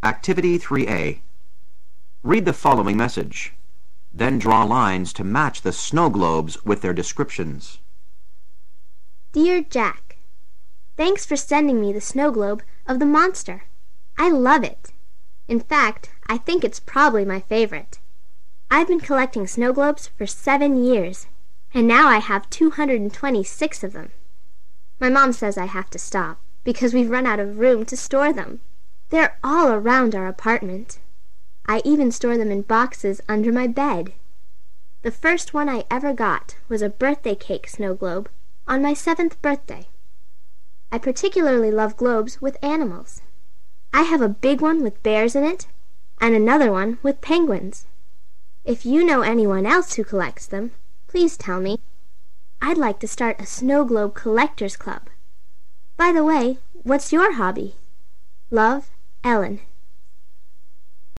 Activity 3A. Read the following message. Then draw lines to match the snow globes with their descriptions. Dear Jack, thanks for sending me the snow globe of the monster. I love it. In fact, I think it's probably my favorite. I've been collecting snow globes for 7 years, and now I have 226 of them. My mom says I have to stop, because we've run out of room to store them. They're all around our apartment. I even store them in boxes under my bed. The first one I ever got was a birthday cake snow globe on my 7th birthday. I particularly love globes with animals. I have a big one with bears in it, and another one with penguins. If you know anyone else who collects them, please tell me. I'd like to start a snow globe collectors club. By the way, what's your hobby? Love, Ellen.